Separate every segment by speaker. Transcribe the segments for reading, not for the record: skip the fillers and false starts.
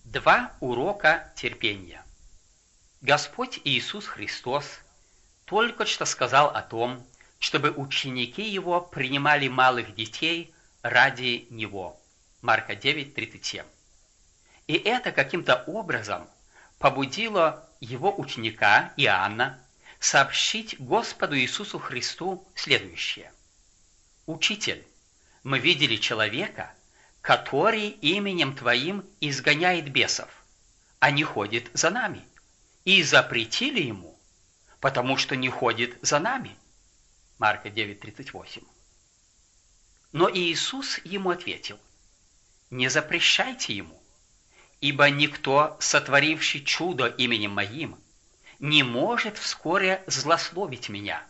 Speaker 1: Два урока терпения. Господь Иисус Христос только что сказал о том, чтобы ученики Его принимали малых детей ради Него. Марка 9:37. И это каким-то образом побудило Его ученика Иоанна сообщить Господу Иисусу Христу следующее. «Учитель, мы видели человека, который именем Твоим изгоняет бесов, а не ходит за нами, и запретили ему, потому что не ходит за нами». Марка 9:38. Но Иисус ему ответил: «Не запрещайте ему, ибо никто, сотворивший чудо именем Моим, не может вскоре злословить Меня».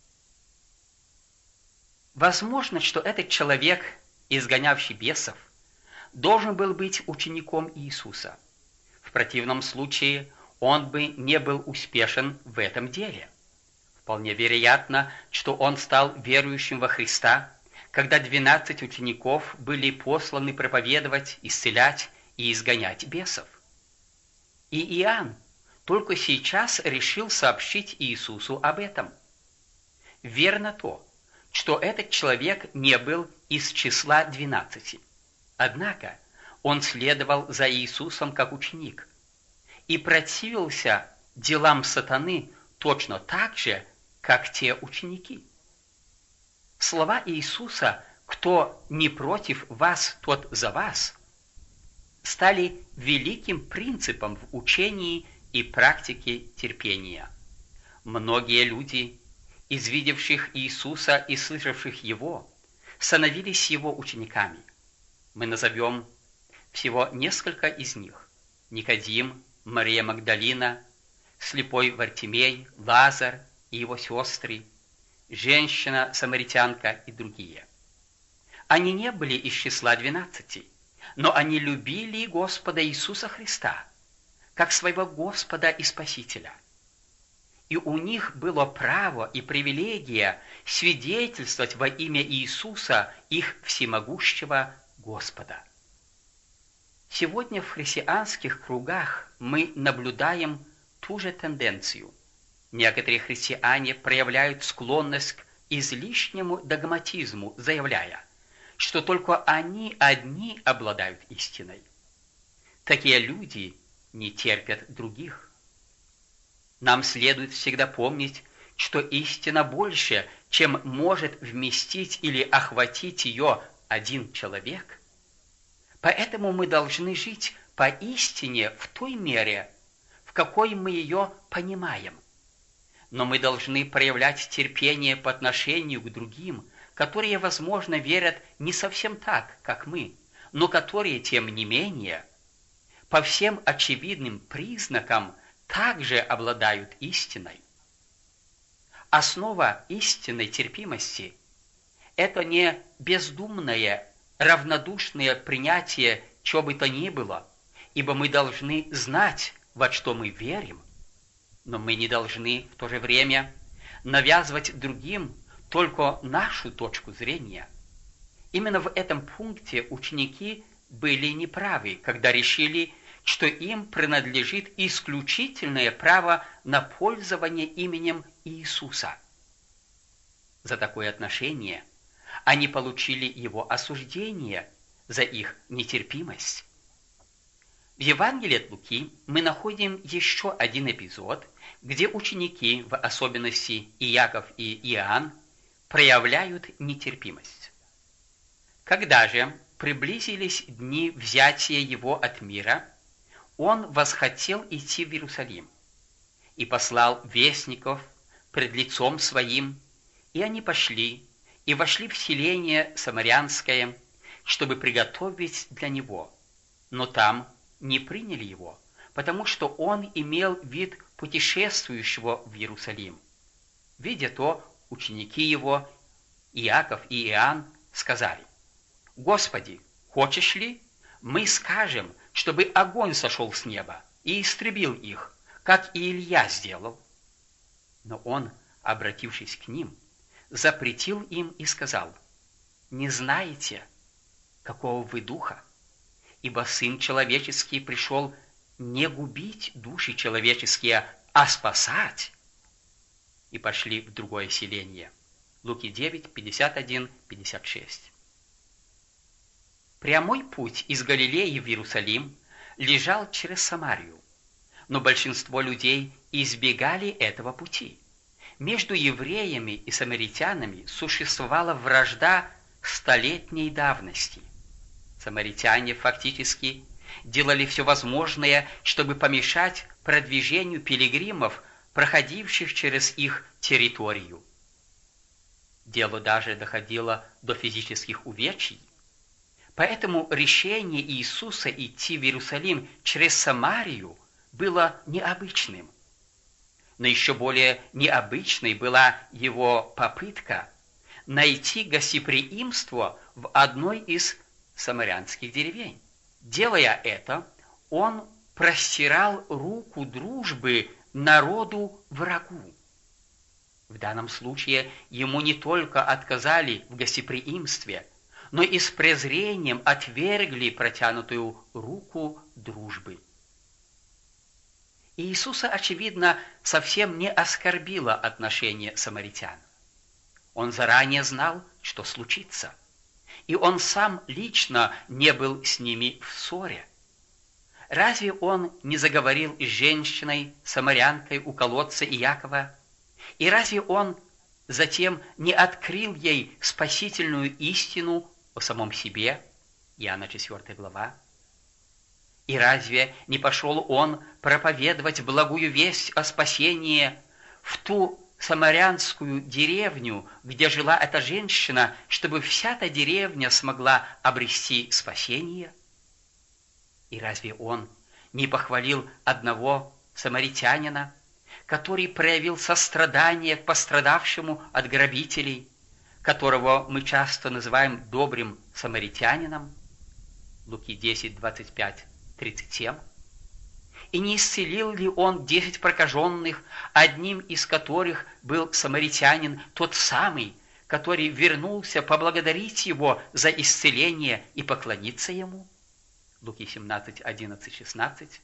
Speaker 1: Возможно, что этот человек, изгонявший бесов, должен был быть учеником Иисуса. В противном случае он бы не был успешен в этом деле. Вполне вероятно, что он стал верующим во Христа, когда 12 учеников были посланы проповедовать, исцелять и изгонять бесов. И Иоанн только сейчас решил сообщить Иисусу об этом. Верно то, что этот человек не был из числа 12. Однако он следовал за Иисусом как ученик и противился делам сатаны точно так же, как те ученики. Слова Иисуса «Кто не против вас, тот за вас» стали великим принципом в учении и практике терпения. Многие люди, из видевших Иисуса и слышавших Его, становились Его учениками. Мы назовем всего несколько из них: Никодим, Мария Магдалина, слепой Вартимей, Лазарь и его сестры, женщина-самаритянка и другие. Они не были из числа 12, но они любили Господа Иисуса Христа, как своего Господа и Спасителя. И у них было право и привилегия свидетельствовать во имя Иисуса, их всемогущего Господа. Сегодня в христианских кругах мы наблюдаем ту же тенденцию. Некоторые христиане проявляют склонность к излишнему догматизму, заявляя, что только они одни обладают истиной. Такие люди не терпят других. Нам следует всегда помнить, что истина больше, чем может вместить или охватить ее один человек. Поэтому мы должны жить по истине в той мере, в какой мы ее понимаем. Но мы должны проявлять терпение по отношению к другим, которые, возможно, верят не совсем так, как мы, но которые, тем не менее, по всем очевидным признакам также обладают истиной. Основа истинной терпимости – это не бездумное, равнодушное принятие чего бы то ни было, ибо мы должны знать, во что мы верим, но мы не должны в то же время навязывать другим только нашу точку зрения. Именно в этом пункте ученики были неправы, когда решили, что им принадлежит исключительное право на пользование именем Иисуса. За такое отношение они получили его осуждение за их нетерпимость. В Евангелии от Луки мы находим еще один эпизод, где ученики, в особенности Иаков и Иоанн, проявляют нетерпимость. Когда же приблизились дни взятия его от мира, он восхотел идти в Иерусалим и послал вестников пред лицом своим, и они пошли и вошли в селение Самарянское, чтобы приготовить для него. Но там не приняли его, потому что он имел вид путешествующего в Иерусалим. Видя то, ученики его, Иаков и Иоанн, сказали: «Господи, хочешь ли, мы скажем, чтобы огонь сошел с неба и истребил их, как и Илья сделал?» Но он, обратившись к ним, запретил им и сказал: «Не знаете, какого вы духа, ибо Сын Человеческий пришел не губить души человеческие, а спасать». И пошли в другое селение. Луки 9, 51, 56. Прямой путь из Галилеи в Иерусалим лежал через Самарию, но большинство людей избегали этого пути. Между евреями и самаритянами существовала вражда столетней давности. Самаритяне фактически делали все возможное, чтобы помешать продвижению пилигримов, проходивших через их территорию. Дело даже доходило до физических увечий. Поэтому решение Иисуса идти в Иерусалим через Самарию было необычным. Но еще более необычной была его попытка найти гостеприимство в одной из самарянских деревень. Делая это, он простирал руку дружбы народу-врагу. В данном случае ему не только отказали в гостеприимстве, но и с презрением отвергли протянутую руку дружбы. Иисуса, очевидно, совсем не оскорбило отношение самаритян. Он заранее знал, что случится, и он сам лично не был с ними в ссоре. Разве он не заговорил с женщиной, самарянкой у колодца Иакова? И разве он затем не открыл ей спасительную истину о самом себе? Иоанна 4 глава. И разве не пошел он проповедовать благую весть о спасении в ту самарянскую деревню, где жила эта женщина, чтобы вся та деревня смогла обрести спасение? И разве он не похвалил одного самаритянина, который проявил сострадание к пострадавшему от грабителей, которого мы часто называем добрым самаритянином? Луки 10, 25, 37. И не исцелил ли он 10 прокаженных, одним из которых был самаритянин, тот самый, который вернулся поблагодарить его за исцеление и поклониться ему? Луки 17, 11, 16.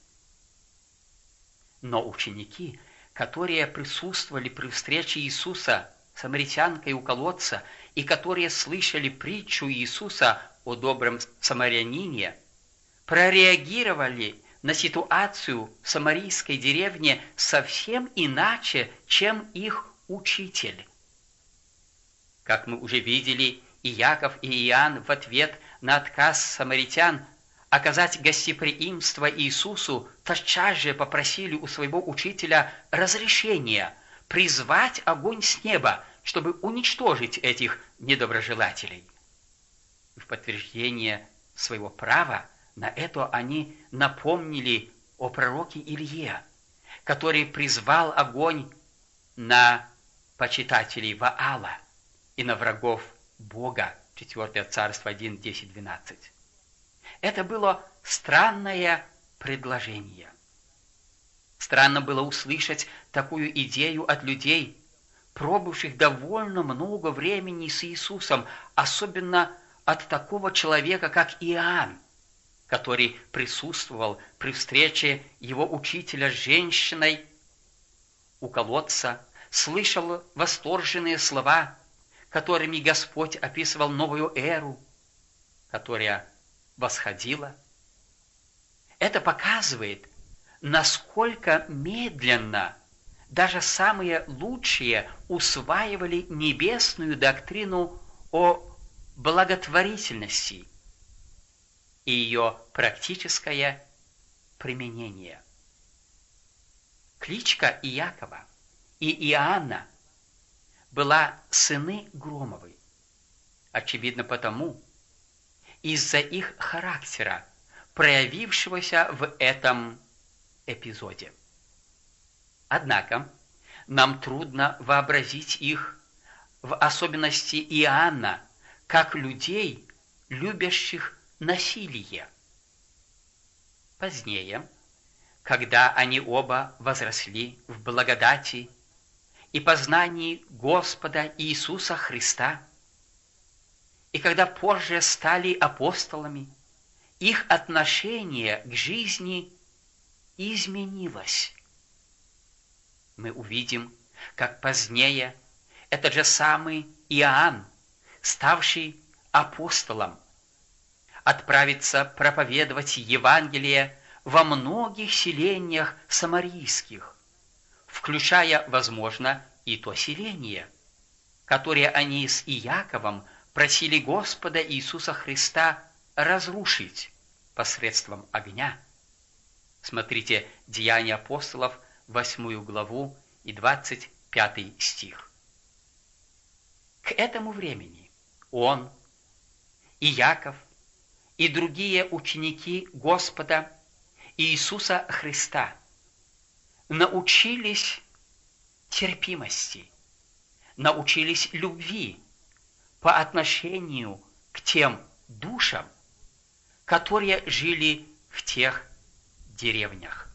Speaker 1: Но ученики, которые присутствовали при встрече Иисуса с самаритянкой у колодца и которые слышали притчу Иисуса о добром самарянине, прореагировали на ситуацию в самарийской деревне совсем иначе, чем их учитель. Как мы уже видели, и Иаков, и Иоанн в ответ на отказ самаритян оказать гостеприимство Иисусу тотчас же попросили у своего учителя разрешения призвать огонь с неба, чтобы уничтожить этих недоброжелателей. В подтверждение своего права на это они напомнили о пророке Илье, который призвал огонь на почитателей Ваала и на врагов Бога. 4 Царство 1, 10, 12. Это было странное предложение. Странно было услышать такую идею от людей, пробывших довольно много времени с Иисусом, особенно от такого человека, как Иоанн, который присутствовал при встрече его учителя с женщиной у колодца, слышал восторженные слова, которыми Господь описывал новую эру, которая восходила. Это показывает, насколько медленно даже самые лучшие усваивали небесную доктрину о благотворительности и ее практическое применение. Кличка Иакова и Иоанна была сыны Громовы. Очевидно потому, из-за их характера, проявившегося в этом эпизоде. Однако нам трудно вообразить их, в особенности Иоанна, как людей, любящих насилие. Позднее, когда они оба возросли в благодати и познании Господа Иисуса Христа, и когда позже стали апостолами их отношение к жизни изменилось. Мы увидим, как позднее этот же самый Иоанн, ставший апостолом, отправится проповедовать Евангелие во многих селениях самарийских, включая, возможно, и то селение, которое они с Иаковом просили Господа Иисуса Христа разрушить посредством огня. Смотрите Деяния апостолов, 8 главу и 25 стих. К этому времени он, Иаков и другие ученики Господа Иисуса Христа научились терпимости, научились любви по отношению к тем душам, которые жили в тех деревнях.